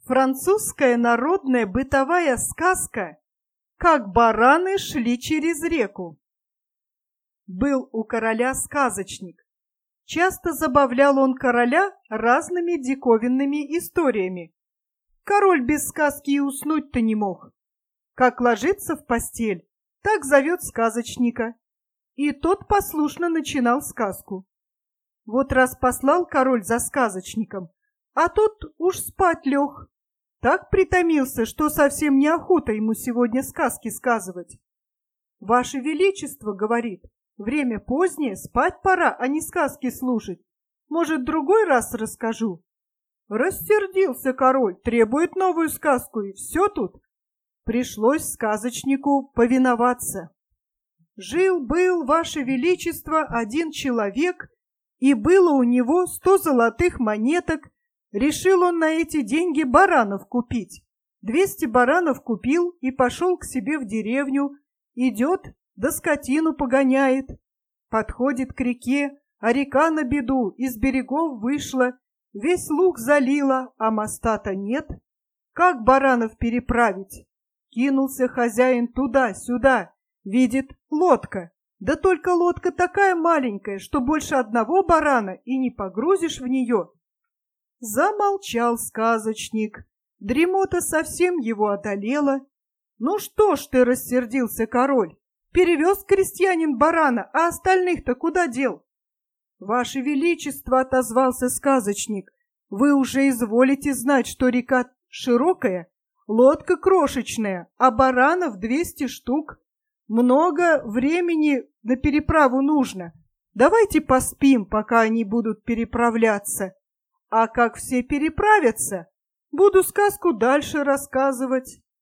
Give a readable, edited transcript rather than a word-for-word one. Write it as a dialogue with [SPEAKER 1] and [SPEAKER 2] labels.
[SPEAKER 1] Французская народная бытовая сказка «Как бараны шли через реку». Был у короля сказочник. Часто забавлял он короля разными диковинными историями. Король без сказки и уснуть-то не мог. Как ложится в постель, так зовет сказочника. И тот послушно начинал сказку. Вот раз послал король за сказочником, а тот уж спать лег. Так притомился, что совсем неохота ему сегодня сказки сказывать. «Ваше Величество, — говорит, — время позднее, спать пора, а не сказки слушать. Может, другой раз расскажу?» Рассердился король, требует новую сказку, и все тут. Пришлось сказочнику повиноваться. Жил-был, Ваше Величество, один человек, и было у него 100 золотых монеток. Решил он на эти деньги баранов купить. 200 баранов купил и пошел к себе в деревню. Идет, да скотину погоняет. Подходит к реке, а река на беду из берегов вышла. Весь луг залила, а моста-то нет. Как баранов переправить? Кинулся хозяин туда-сюда. Видит, лодка. Да только лодка такая маленькая, что больше одного барана и не погрузишь в нее. Замолчал сказочник. Дремота совсем его одолела. «Ну что ж ты, — рассердился король, — перевез крестьянин барана, а остальных-то куда дел?» «Ваше Величество, — отозвался сказочник, — вы уже изволите знать, что река широкая, лодка крошечная, а баранов 200 штук. Много времени на переправу нужно. Давайте поспим, пока они будут переправляться. А как все переправятся, буду сказку дальше рассказывать».